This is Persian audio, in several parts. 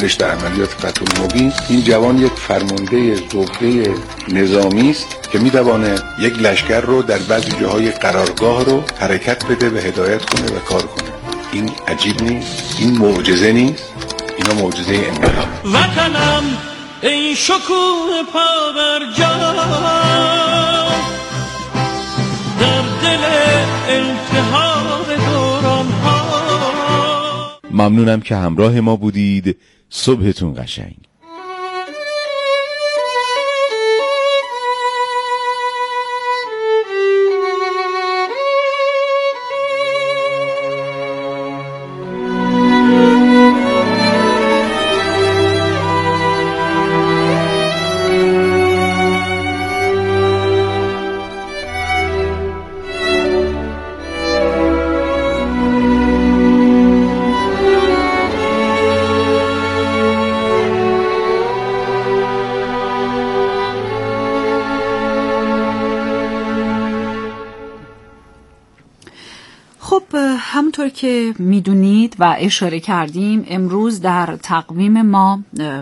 رشته عملیات فتح المبین، این جوان یک فرمانده زبده نظامی است که میتوانه یک لشکر رو در بعضی جاهای قرارگاه رو حرکت بده و هدایت کنه و کار کنه. این عجیب نیست؟ این معجزه نیست؟ اینا معجزه انقلاب. وطنم ای شکوه پابرجا، در دل التهاب دوران ها. ممنونم که همراه ما بودید. صبحتون قشنگ. همونطور که میدونید و اشاره کردیم، امروز در تقویم ما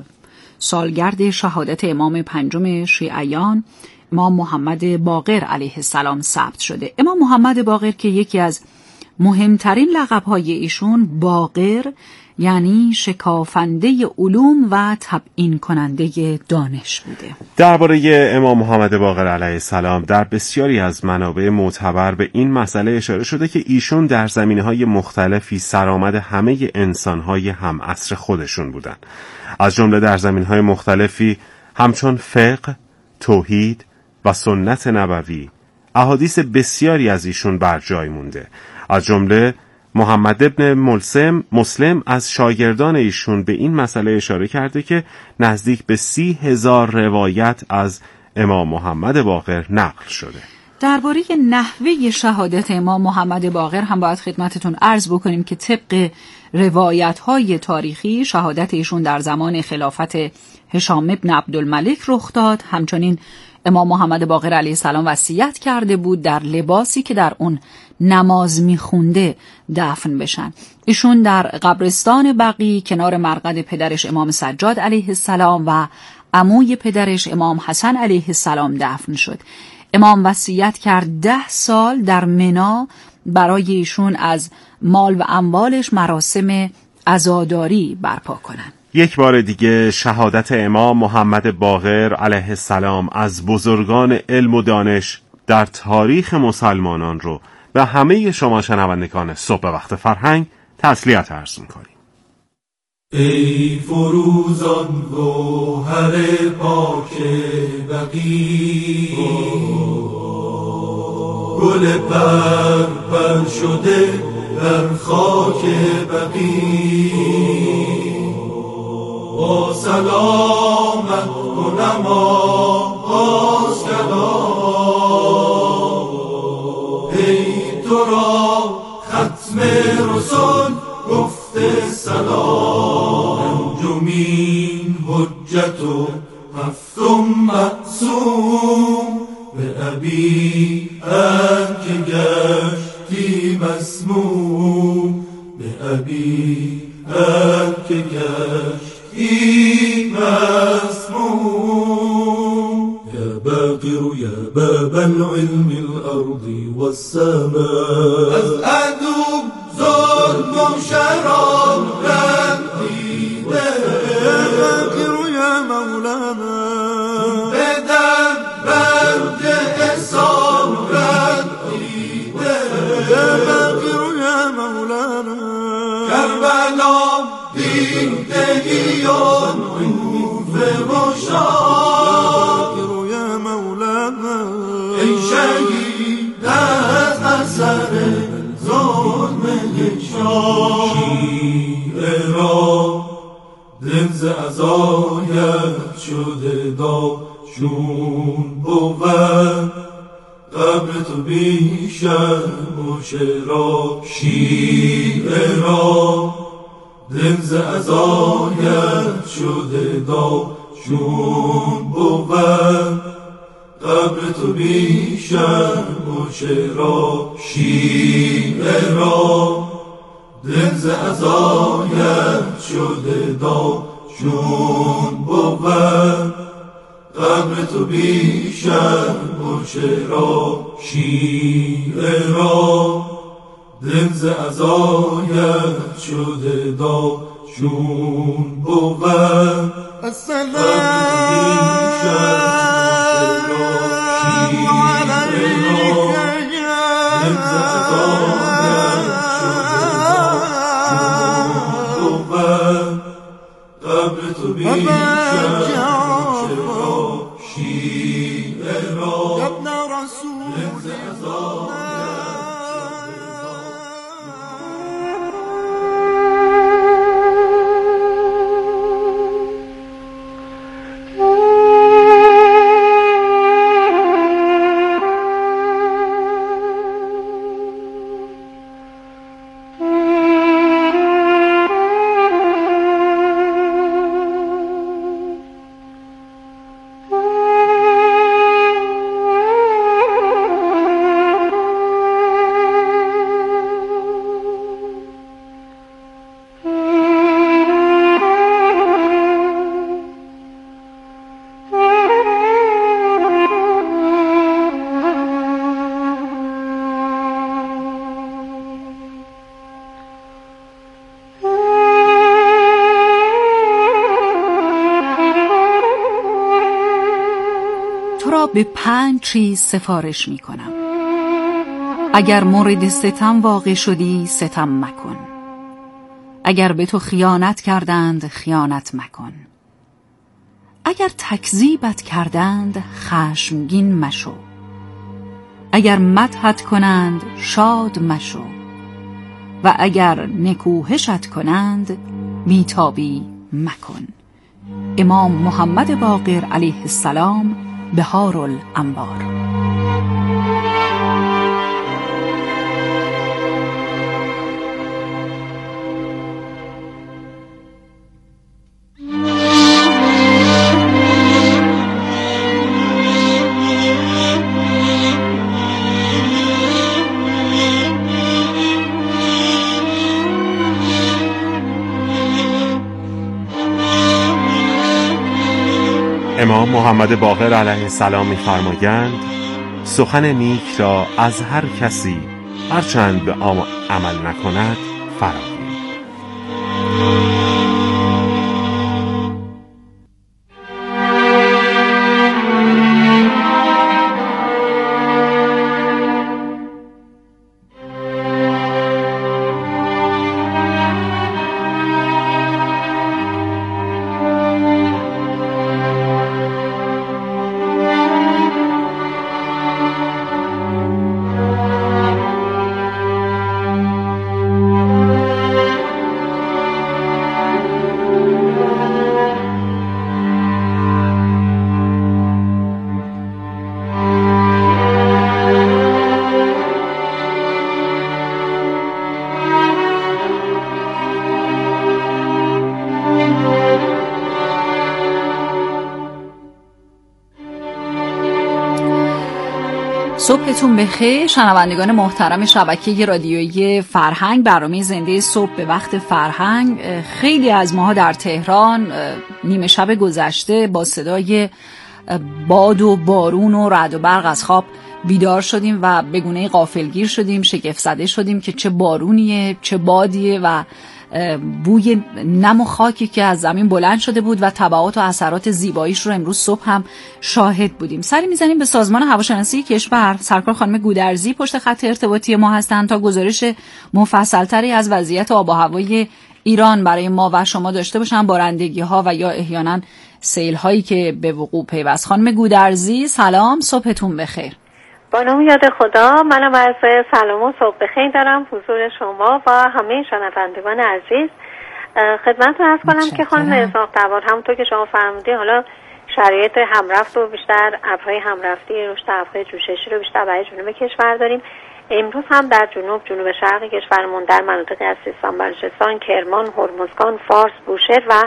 سالگرد شهادت امام پنجم شیعیان، امام محمد باقر علیه السلام ثبت شده. امام محمد باقر که یکی از مهمترین لقب‌های ایشون باقر یعنی شکافنده علوم و تبیین کننده دانش بوده. درباره امام محمد باقر علیه السلام در بسیاری از منابع معتبر به این مسئله اشاره شده که ایشون در زمینه‌های مختلفی سرآمد همه انسان‌های هم عصر خودشون بودن. از جمله در زمینه‌های مختلفی همچون فقه، توحید و سنت نبوی احادیث بسیاری از ایشون بر جای مونده. از جمله محمد ابن مسلم از شاگردان ایشون به این مسئله اشاره کرده که نزدیک به 30,000 روایت از امام محمد باقر نقل شده. درباره نحوه شهادت امام محمد باقر هم باید خدمتتون عرض بکنیم که طبق روایت‌های تاریخی شهادت ایشون در زمان خلافت هشام ابن عبدالملک رخ داد. همچنین امام محمد باقر علیه السلام وصیت کرده بود در لباسی که در اون نماز میخونده دفن بشن. ایشون در قبرستان بقیع کنار مرقد پدرش امام سجاد علیه السلام و عموی پدرش امام حسن علیه السلام دفن شد. امام وصیت کرد 10 سال در منی برای ایشون از مال و اموالش مراسم عزاداری برپا کنن. یک بار دیگه شهادت امام محمد باقر علیه السلام از بزرگان علم و دانش در تاریخ مسلمانان رو به همه شما شنوندگان صبح وقت فرهنگ تسلیت عرض می‌کنیم. ای فروزان گوهر پاک بقیع، گل پر شده در خاک بقیع، با سلامت کنم آغاز کلام، ای تو را ختم رسول گفته سلام، انجمین حجت و هفتم معصوم، به ابی که گشتی مسموم، به ابی که گشتی مسموم، یا باقر یا باب العلم الارض والسماء، از عدو ظلم و شراب رنگیده، یا باقر یا مولانا، بدم برد حساب رنگیده، یا باقر یا مولانا، کربلا دیدگیان کوفه و شام، یا مولانا، ای شهید از اثر ظلم شاه، شیعه را دل ز عزایت شده داد، چون بود قبر تو بیشم و شراب، شیعه را دل ز عزایت شده داد، چون بود قبر تو بیشم و شراب، شیعه را دل ز عزایت شده داد، چون بود قبر تو بیشتر باشه را شیعه را دل ز عزایت شده داد چون بود السلام قبل تو بیشتر شیعه را ابن رسول به 5 چیز سفارش می کنم. اگر مورد ستم واقع شدی ستم مکن. اگر به تو خیانت کردند خیانت مکن. اگر تکذیبت کردند خشمگین مشو. اگر مدحت کنند شاد مشو. و اگر نکوهشت کنند بیتابی مکن. امام محمد باقر علیه السلام، بهار الانوار. امام محمد باقر علیه السلام می‌فرمایند سخن نیک را از هر کسی هرچند به عمل نکند فراگیر. صبحتون بخیر شنوندگان محترم شبکه رادیویی فرهنگ. برنامه زنده صبح به وقت فرهنگ. خیلی از ماها در تهران نیمه شب گذشته با صدای باد و بارون و رعد و برق از خواب بیدار شدیم و به گونه غافلگیر شدیم، شگفت زده شدیم که چه بارونیه چه بادیه و بوی نم و خاکی که از زمین بلند شده بود و تبعات و اثرات زیباییش رو امروز صبح هم شاهد بودیم. سری میزنیم به سازمان هواشناسی کشور. سرکار خانم گودرزی پشت خط ارتباطی ما هستند تا گزارش مفصلتری از وضعیت آب و هوای ایران برای ما و شما داشته باشن، بارندگی ها و یا احیانا سیل هایی که به وقوع پیوست. خانم گودرزی سلام، صبحتون بخیر. با نام یاد خدا، منم از سلام و صبح بخیر دارم حضور شما و همه شنوندگان عزیز. خدمتتون عرض کنم که خانم اسحاق دوار همونطور که شما فرمودید، حالا شرایط همرفت رو بیشتر ابرهای همرفتی رشد ابرهای جوششی رو بیشتر برای جنوب کشور داریم. امروز هم در جنوب شرق کشورمون در مناطق از سیستان، بلوچستان، کرمان، هرمزگان، فارس، بوشهر و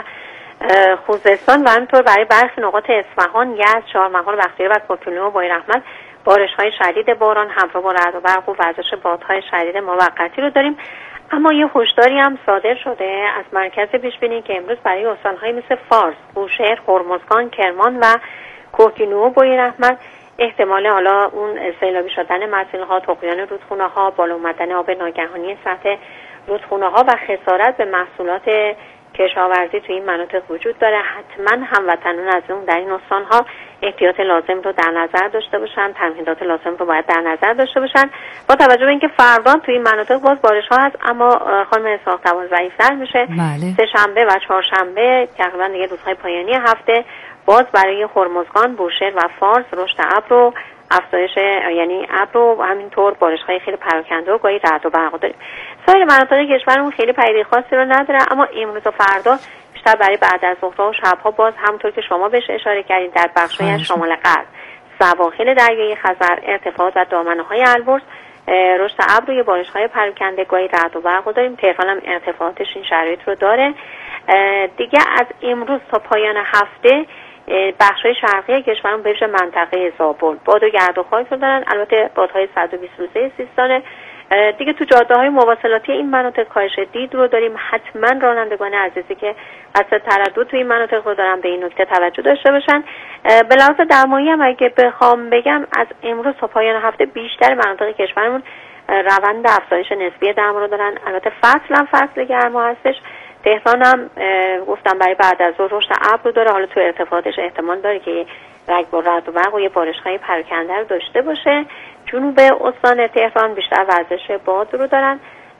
خوزستان و همینطور برای برخی نقاط اصفهان، یزد، چهارمحال، بختیاری و کپیلو و بایرحمد بارش‌های شدید باران همراه با رعد و برق و وزش بادهای شدید موقتی رو داریم. اما یه هشداری هم صادر شده از مرکز پیشبینی که امروز برای استان‌های مثل فارس، بوشهر، هرمزگان، کرمان و کوهگیلو و بویراحمد احتمال حالا اون سیلابی شدن مسیل‌ها، طغیان رودخونه‌ها، بالا اومدن آب ناگهانی سطح رودخونه‌ها و خسارت به محصولات کشاورزی توی این مناطق وجود داره. حتما هموطنان از اون در این استان‌ها احتیاط لازم رو در نظر داشته باشن، تمهیدات لازم رو باید در نظر داشته باشن. با توجه به اینکه فردا توی این مناطق باز بارش‌ها هست، اما خانم اسحاق تبار ضعیف‌تر میشه. سه شنبه و چهارشنبه تقریبا دیگه روزهای پایانی هفته باز برای هرمزگان، بوشهر و فارس رشد ابر و افزایش یعنی ابر و همینطور بارش‌های خیلی پراکنده و گاهی رعد و برق داریم. سایر مناطق کشورمون خیلی پیری خاصی رو نداره، اما امروز و فردا بیشتر برای بعد از ظهرها و شب‌ها باز همونطور که شما بهش اشاره کردید در بخش‌های از شمال غرب، سواحل دریای خزر، ارتفاعات و دامنه‌های البرز رشد ابر و بارش‌های پراکنده گاهی رعد و برق داریم. تهران هم ارتفاعاتش این شرایط رو داره. دیگه از امروز تا پایان هفته بخش‌های شرقی کشورمون به ویژه منطقه زابل باد و گرد و خاک رو دارن، البته بادهای 120 روزه سیستانه. دیگه تو جاده‌های مواصلاتی این مناطق کاهش دید رو داریم. حتما رانندگان عزیزی که قصد تردد تو این مناطق رو دارن به این نکته توجه داشته باشن. به لحاظ دمایی هم اگه بخوام بگم از امروز تا پایان هفته بیشتر مناطق کشورمون روند افزایش نسبی دم رو دارن. البته فصل گرما هستش. تهران هم گفتم برای بعد از ظهر رشد ابر رو داره، حالا تو ارتفاعاتش احتمال داره که رعد و برق و یه بارش‌های پراکنده رو داشته باشه. جنوب استان تهران بیشتر ورزش باد رو دارن،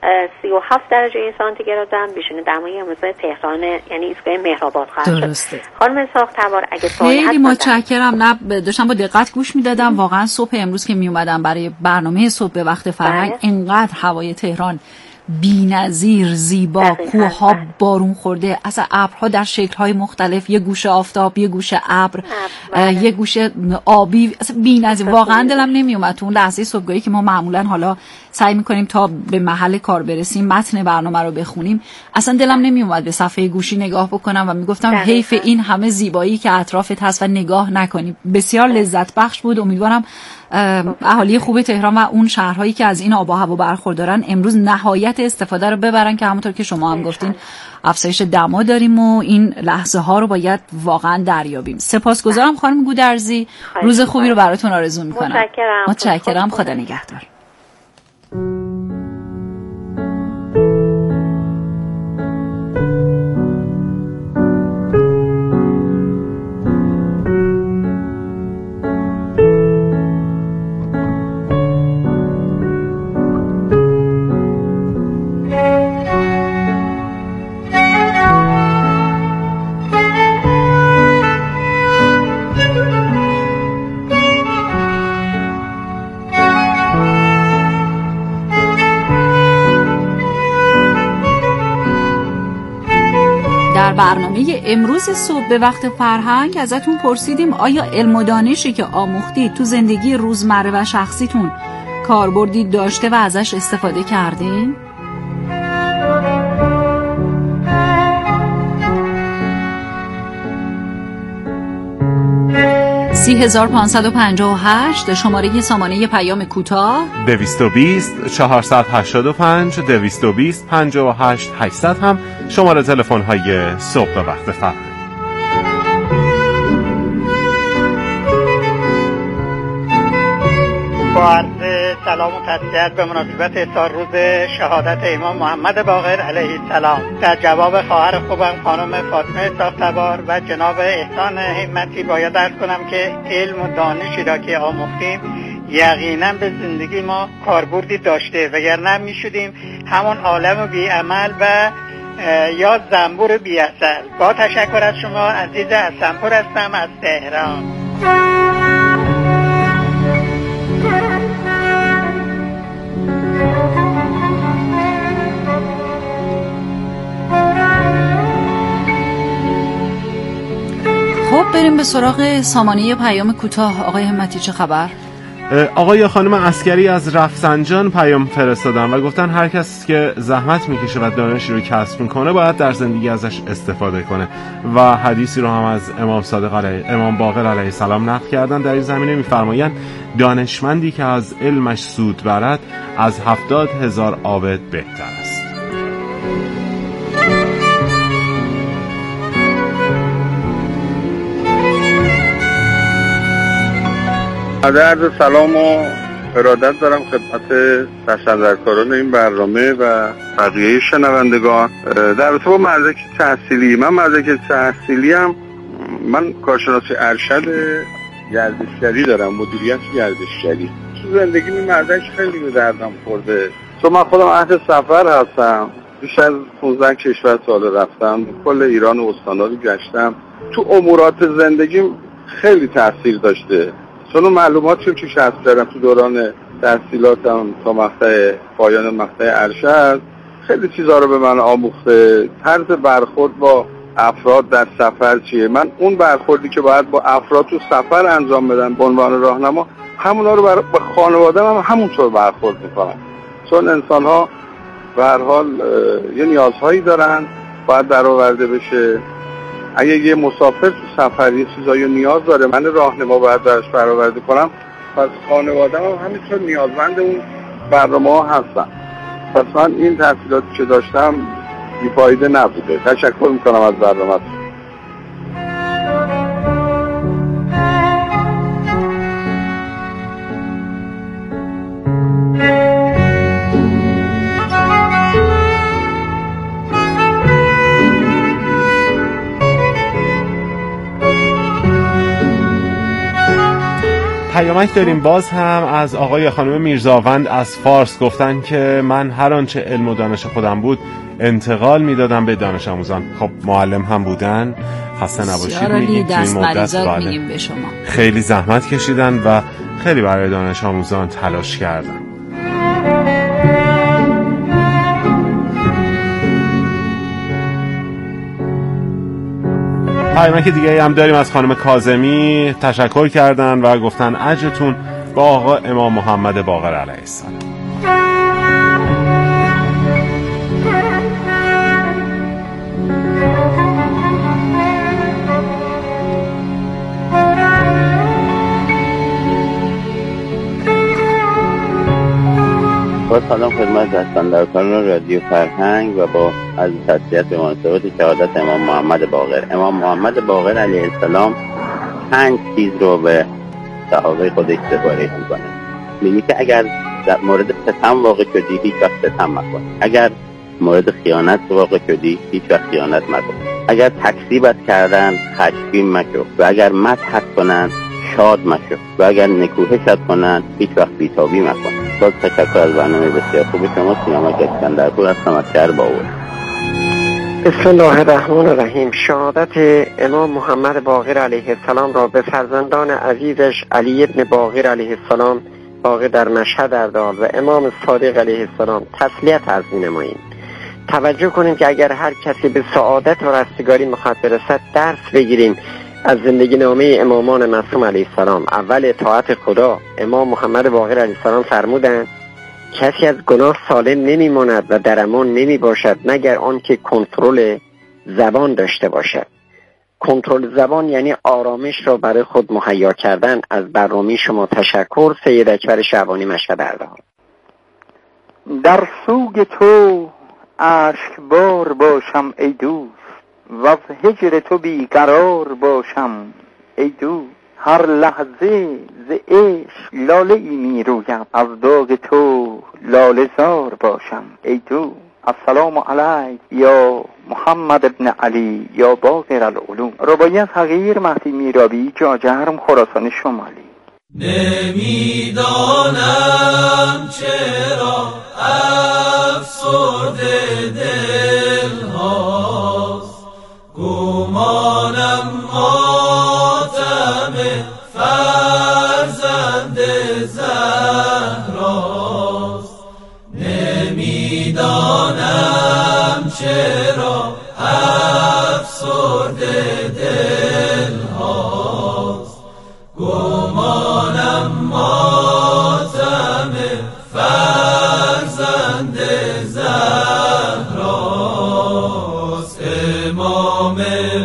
37 درجه سانتیگراد دارن. بیشتر دمای امروز تهران یعنی ایستگاه مهرآباد خواهد درسته. خانم اسحاق تبار اگه خیلی متشکرم. نه داشتم با دقت گوش میدادم. واقعا صبح امروز که می اومدم برای برنامه صبح به وقت فرهنگ اینقدر هوای تهران بی‌نظیر زیبا، کوه‌ها بارون خورده، اصلا ابرها در شکل‌های مختلف، یه گوشه آفتاب، یه گوشه ابر، یه گوشه آبی، اصلا بی‌نظیر. واقعا دلم نمیومد تو اون لحظه صبحگاهی که ما معمولا حالا سعی می‌کنیم تا به محل کار برسیم متن برنامه رو بخونیم، اصلا دلم نمیومد به صفحه گوشی نگاه بکنم و میگفتم حیف این همه زیبایی که اطرافت هست و نگاه نکنیم. بسیار لذت بخش بود. امیدوارم اهالی خوب تهران و اون شهرهایی که از این آب و هوا برخوردارن امروز نهایت استفاده رو ببرن که همونطور که شما هم گفتین افزایش دما داریم و این لحظه ها رو باید واقعا دریابیم. سپاسگزارم خانم گودرزی. روز خوبی رو براتون آرزو میکنم. متشکرم. خدا نگهدار. برنامه امروز صبح به وقت فرهنگ ازتون پرسیدیم آیا علم و دانشی که آموختید تو زندگی روزمره و شخصیتون کاربردی داشته و ازش استفاده کردین؟ 30558 شماره سامانه پیام کوتاه 220 485 220 58 800 هم شماره تلفن های صبح به وقت فرهنگ. با عرض سلام و تسلیت به مناسبت احضار روز شهادت امام محمد باقر علیه السلام در جواب خواهر خوبم خانم فاطمه اسحاق تبار و جناب احسان همتی باید عرض کنم که علم و دانشی را که آموختیم یقینا به زندگی ما کاربردی داشته، وگرنه میشدیم همون عالم بی عمل و یا زنبور بی اثر. با تشکر از شما عزیز حسنپور هستم از تهران. خب بریم به سراغ سامانه پیام کوتاه. آقای همتی چه خبر؟ آقای خانم عسکری از رفسنجان پیام فرستادن و گفتن هر کس که زحمت میکشه و دانشی رو کسب میکنه باید در زندگی ازش استفاده کنه و حدیثی رو هم از امام باقر علیه السلام نقل کردن. در این زمینه میفرمایند دانشمندی که از علمش سود برد از 70,000 عابد بهتر است. عرض سلام و ارادت دارم خدمت بخشنده‌کاران این برنامه و بقیه شنوندگان. در رابطه با مدرک تحصیلی، من مدرک تحصیلیم، من کارشناسی ارشد گردشگری دارم، مدیریت گردشگری. تو زندگی این مدرک خیلی به دردم خورده، چون من خودم اهل سفر هستم، بیش از 15 کشور سال رفتم، کل ایران و استان‌ها رو گشتم. تو امورات زندگیم خیلی تاثیر داشته، چون معلوماتی که کسب کردم تو دوران تحصیلاتم تا مقطع پایان مقطع ارشد خیلی چیزا رو به من آموخته. طرز برخورد با افراد در سفر چیه، من اون برخوردی که باید با افراد تو سفر انجام بدم به عنوان راهنما، همونا رو با خانواده‌ام هم همونطور برخورد میکنم، چون انسان‌ها به هر حال یه نیازهایی دارن باید برآورده بشه. اگه یه مسافر تو سفر یه چیزایی نیاز داره، من راهنما باید درش برآورده کنم، پس خانواده‌ام هم همینطور نیازمند اون برنامه‌ها هستن. پس من این تحصیلاتی که داشتم بی‌فایده نبوده. تشکر میکنم از برنامه‌تون. پیامک داریم باز هم از آقای خانم میرزاوند از فارس. گفتن که من هر آنچه علم و دانش خودم بود انتقال میدادم به دانش آموزان. خب معلم هم بودن، خسته نباشید میگیم که این مدت به شما خیلی زحمت کشیدن و خیلی برای دانش آموزان تلاش کردن. پیامک دیگه هم داریم از خانم کاظمی. تشکر کردن و گفتن اجرتون با آقا امام محمد باقر علیه السلام. با سلام خدمت بخشنده‌کاران رادیو فرهنگ و با عرض تسلیت به مناسبت شهادت امام محمد باقر. امام محمد باقر علیه السلام 5 چیز رو به صحابه خودش سپارش میکنه. میگه که اگر در مورد ستم واقع شدی هیچ وقت ستم مکن، اگر مورد خیانت واقع شدی هیچ وقت خیانت مکن، اگر تکذیبت کردن خشمگین مشو و اگر مدحت کنن شاد مشو و اگر نکوهشت کنن هیچ وقت بی‌تابی مکن. باز تشکر از برنامه بسیار خوب شما. سیامک اسکندرپور هستم از شهر باور. بسم الله الرحمن الرحیم. شهادت امام محمد باقر علیه السلام را به فرزندان عزیزش علی ابن باقر علیه السلام واقع در مشهد اردال و امام صادق علیه السلام تسلیت عرض می‌نماییم. توجه کنیم که اگر هر کسی به سعادت و رستگاری می‌خواد برسد، درس بگیریم از زندگی نامه امامان معصوم علیه السلام. اول اطاعت خدا. امام محمد باقر علیه السلام فرمودند کسی از گناه سالم نمی‌ماند و در امان نمی‌باشد مگر آنکه کنترل زبان داشته باشد. کنترل زبان یعنی آرامش را برای خود مهیا کردن. از برنامه شما تشکر. سید اکبر شعبانی، مشهد اردال. در سوگ تو اشکبار باشم ای دوست، و از هجر تو بیقرار باشم ای دوست. هر لحظه ز عشق لاله ای می رویم، از داغ تو لاله زار باشم ای دوست. السلام علیک یا محمد ابن علی یا باقر العلوم. رباعیت حقیر مهدی میرابی، جاجرم، خراسان شمالی. نمیدانم چرا افسرده دل هاست، گمانم ماتم فرزند زهراست. نمیدانم چرا افسرده دل هاست، گمانم ماتم فرزند زهراست. امام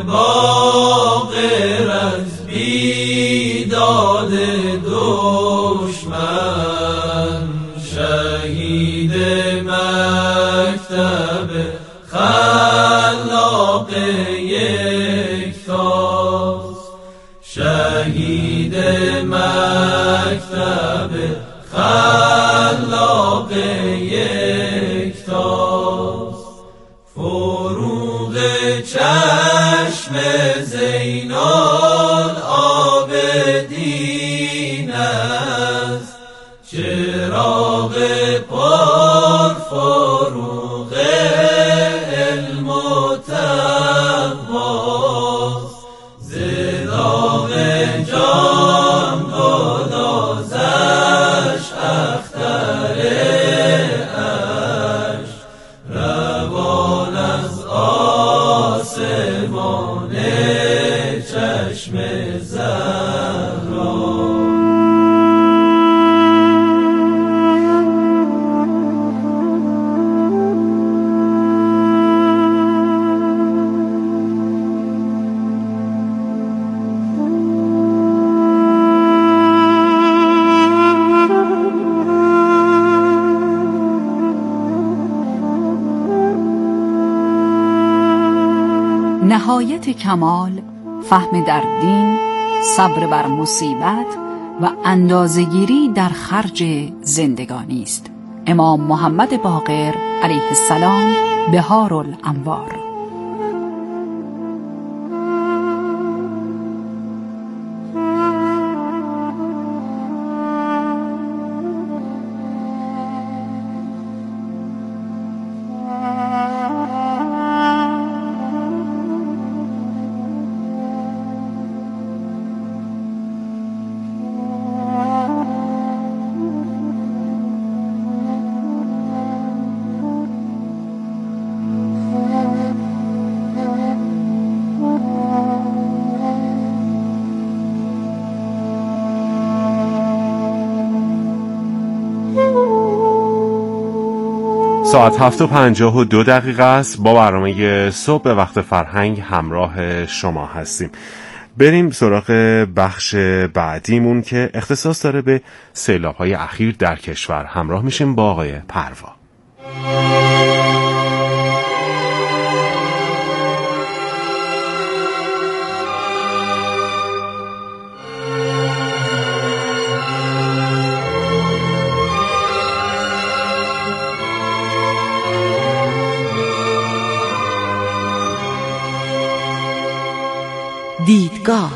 باقر از بیداد دشمن، شهید مکتب خلاق یکتاست. شهید مکتب مکتب خلاق یکتاست. فروغ چشم زینال عابدین است، چراغ پر فروغ علم و تقواست. ز داغ جان گدازش اختر عشق، روان از آسمان چشم زهرا. نهایت کمال فهم در دین، صبر بر مصیبت و اندازه‌گیری در خرج زندگانی است. امام محمد باقر علیه السلام، بهارالانوار. ساعت 7:52 است. با برنامه صبح به وقت فرهنگ همراه شما هستیم. بریم سراغ بخش بعدیمون که اختصاص داره به سیلاب‌های اخیر در کشور. همراه میشیم با آقای پروا. دیدگاه.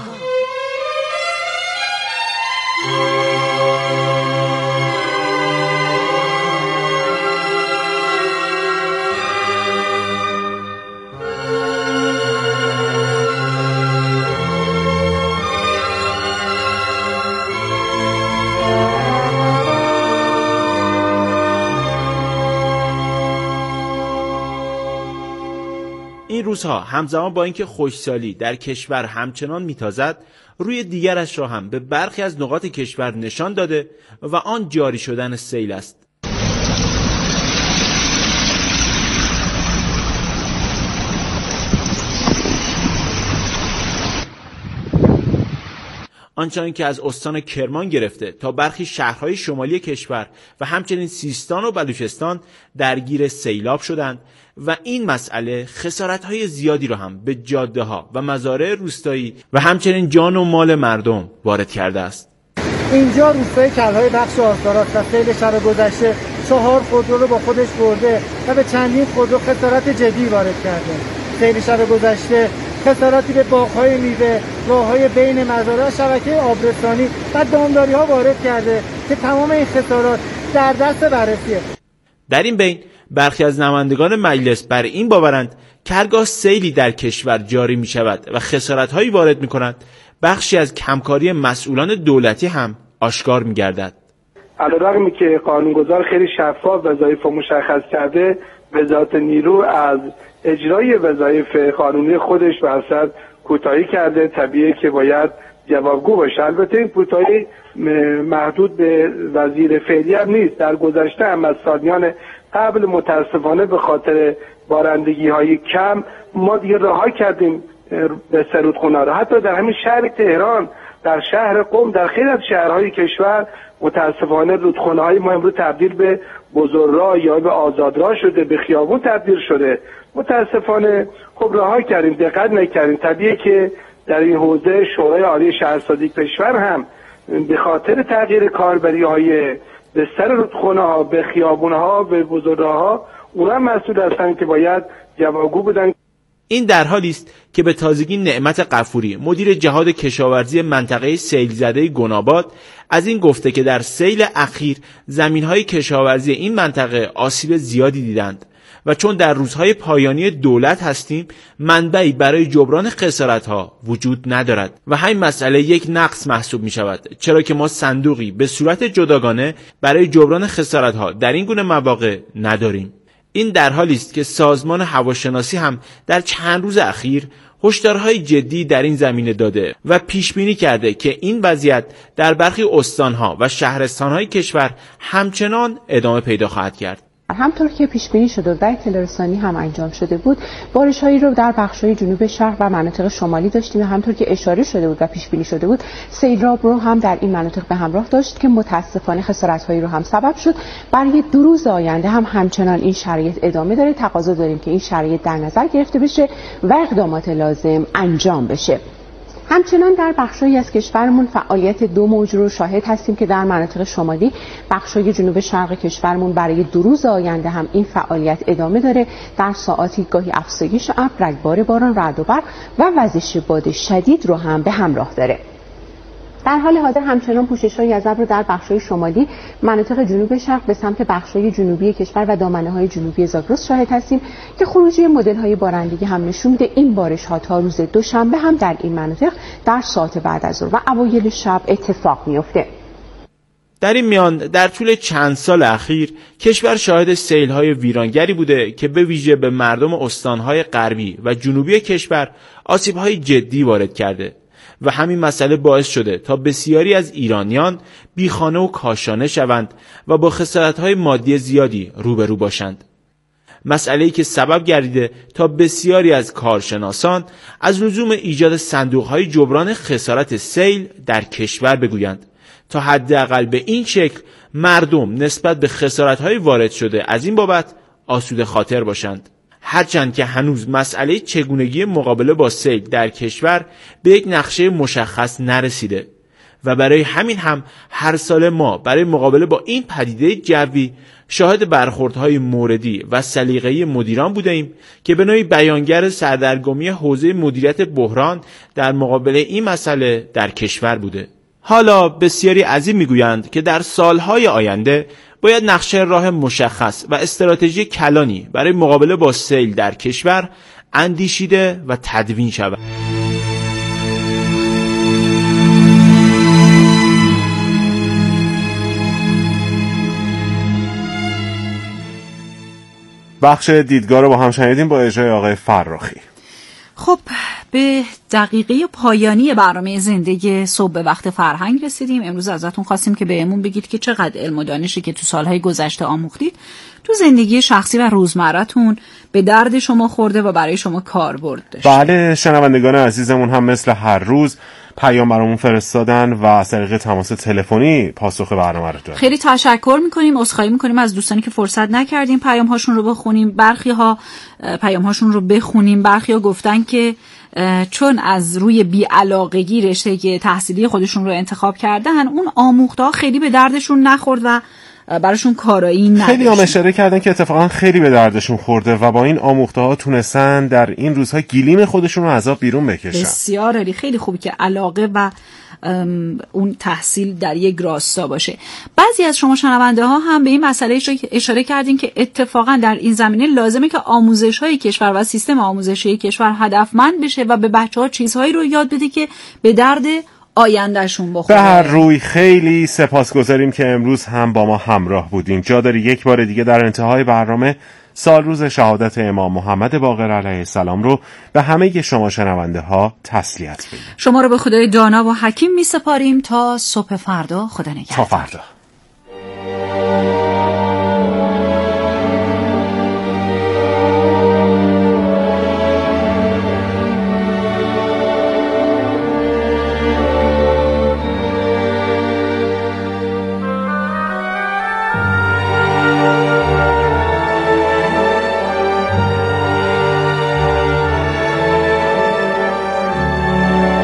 این روزها همزمان با اینکه خشکسالی در کشور همچنان میتازد، روی دیگرش را هم به برخی از نقاط کشور نشان داده و آن جاری شدن سیل است. آنچنان که از استان کرمان گرفته تا برخی شهرهای شمالی کشور و همچنین سیستان و بلوچستان درگیر سیلاب شدند و این مسئله خسارت‌های زیادی را هم به جاده‌ها و مزارع روستایی و همچنین جان و مال مردم وارد کرده است. اینجا روستای کلهای بخش آستارات و سیل شب گذشته 4 خودرو رو با خودش برده و به چندین خودرو خسارت جدی وارد کرده. سیل شب گذشته خساراتی به باغ‌های میوه، راه‌های بین مزارع، شبکه آبرسانی و دامداری‌ها وارد کرده که تمام این خسارات در دست بررسیه. در این بین برخی از نمایندگان مجلس بر این باورند که هرگاه سیلی در کشور جاری می شود و خسارت‌هایی وارد می کند، بخشی از کمکاری مسئولان دولتی هم آشکار می گردد. علیرغمی که قانونگذار خیلی شفاف وظایف مشخص کرده، وزارت نیرو از اجرای وظایف قانونی خودش بر کوتاهی کرده. طبیعیه که باید جوابگو باشه. البته این کوتاهی محدود به وزیر فعلی هم نیست. در گذشته هم از سالیان قبل متاسفانه به خاطر بارندگی های کم ما دیگه رها کردیم به سرودخونه را. حتی در همین شهر تهران، در شهر قم، در خیلی از شهرهای کشور متاسفانه رودخونه های ما امروز تبدیل به بزرگراه یا به آزادراه شده، به خیابون تبدیل شده. متاسفانه خب رها کردیم، دقت نکردیم. طبیعیه که در این حوزه شورای عالی شهرسازی کشور هم به خاطر تغییر کاربری‌های به سر رودخانه‌ها، به خیابون‌ها، به بزرگراه‌ها، اونا مسئول هستن که باید جوابگو بودن. این در حالی است که به تازگی نعمت غفوری مدیر جهاد کشاورزی منطقه سیل زده گناباد از این گفته که در سیل اخیر زمین‌های کشاورزی این منطقه آسیب زیادی دیدند و چون در روزهای پایانی دولت هستیم منبعی برای جبران خسارت‌ها وجود ندارد و همین مسئله یک نقص محسوب می‌شود، چرا که ما صندوقی به صورت جداگانه برای جبران خسارت‌ها در این گونه مواقع نداریم. این در حالی است که سازمان هواشناسی هم در چند روز اخیر هشدارهای جدی در این زمینه داده و پیش بینی کرده که این وضعیت در برخی استانها و شهرستانهای کشور همچنان ادامه پیدا خواهد کرد. همطور که پیش بینی شده و اطلاع رسانی هم انجام شده بود، بارش‌هایی رو در بخش‌های جنوب شرق و مناطق شمالی داشتیم و همطور که اشاره شده بود و پیش بینی شده بود، سیلاب رو هم در این مناطق به همراه داشت که متأسفانه خسارت‌هایی رو هم سبب شد. برای 2 روز آینده هم همچنان این شرایط ادامه داره. تقاضا داریم که این شرایط در نظر گرفته بشه و اقدامات لازم انجام بشه. همچنان در بخشایی از کشورمون فعالیت 2 موج رو شاهد هستیم که در مناطق شمالی، بخشای جنوب شرق کشورمون برای 2 روز آینده هم این فعالیت ادامه داره. در ساعاتی گاهی افزایش ابر، رگبار باران، رعد و برق و وزش باد شدید رو هم به همراه داره. در حال حاضر همچنان پوشش‌های از ابر در بخش‌های شمالی، مناطق جنوب شرق به سمت بخش‌های جنوبی کشور و دامنه‌های جنوبی زاگرس شاهد هستیم که خروجی مدل‌های بارندگی هم نشون میده این بارش‌ها تا روز دوشنبه هم در این مناطق در ساعات بعد از ظهر و اوایل شب اتفاق میفته. در این میان در طول چند سال اخیر کشور شاهد سیل‌های ویرانگری بوده که به ویژه به مردم استان‌های غربی و جنوبی کشور آسیب‌های جدی وارد کرده و همین مسئله باعث شده تا بسیاری از ایرانیان بیخانه و کاشانه شوند و با خسارت‌های مادی زیادی روبرو باشند. مسئله‌ای که سبب گردیده تا بسیاری از کارشناسان از لزوم ایجاد صندوق‌های جبران خسارت سیل در کشور بگویند تا حداقل به این شکل مردم نسبت به خسارت‌های وارد شده از این بابت آسوده خاطر باشند. هرچند که هنوز مسئله چگونگی مقابله با سیل در کشور به یک نقشه مشخص نرسیده و برای همین هم هر سال ما برای مقابله با این پدیده جوی شاهد برخوردهای موردی و سلیقه‌ای مدیران بودیم که به نوعی بیانگر سردرگمی حوزه مدیریت بحران در مقابله این مسئله در کشور بوده. حالا بسیاری از این میگویند که در سالهای آینده باید نقشه راه مشخص و استراتژی کلانی برای مقابله با سیل در کشور اندیشیده و تدوین شود. بخش دیدگاه رو با هم شنیدیم با اجرای آقای فراخی. خب به دقیقه پایانی برنامه زنده صبح به وقت فرهنگ رسیدیم. امروز ازتون خواستیم که بهمون بگید که چقدر علم و دانشی که تو سالهای گذشته آموختید تو زندگی شخصی و روزمره‌تون به درد شما خورده و برای شما کاربرد داشته. بله، شنوندگان عزیزمون هم مثل هر روز پیام برامون فرستادن و از طریق تماس تلفنی پاسخ برنامه رو دادن. خیلی تشکر می‌کنیم، عذرخواهی می‌کنیم از دوستانی که فرصت نکردیم پیام‌هاشون رو بخونیم. برخی‌ها پیام‌هاشون رو بخونیم، برخی‌ها گفتن که چون از روی بی‌علاقگی رشته تحصیلی خودشون رو انتخاب کردن، اون آموخته‌ها خیلی به دردشون نخورد و براشون کارایی نداشت. خیلی هم اشاره کردن که اتفاقا خیلی به دردشون خورده و با این آموخته‌ها تونستن در این روزها گلیم خودشون رو از آب بیرون بکشن. بسیار عالی، خیلی خوبه که علاقه و اون تحصیل در یک راستا باشه. بعضی از شما شنونده ها هم به این مسئله اشاره کردین که اتفاقا در این زمینه لازمه که آموزش های کشور و سیستم آموزشی کشور هدفمند بشه و به بچه‌ها چیزهایی رو یاد بده که به درد آیندهشون بخوره. به هر روی خیلی سپاسگزاریم که امروز هم با ما همراه بودین. جا داره یک بار دیگه در انتهای برنامه سال روز شهادت امام محمد باقر علیه السلام رو به همه شما شنونده ها تسلیت بگیم. شما رو به خدای دانا و حکیم می سپاریم تا صبح فردا. خدا نگهدار. تا فردا.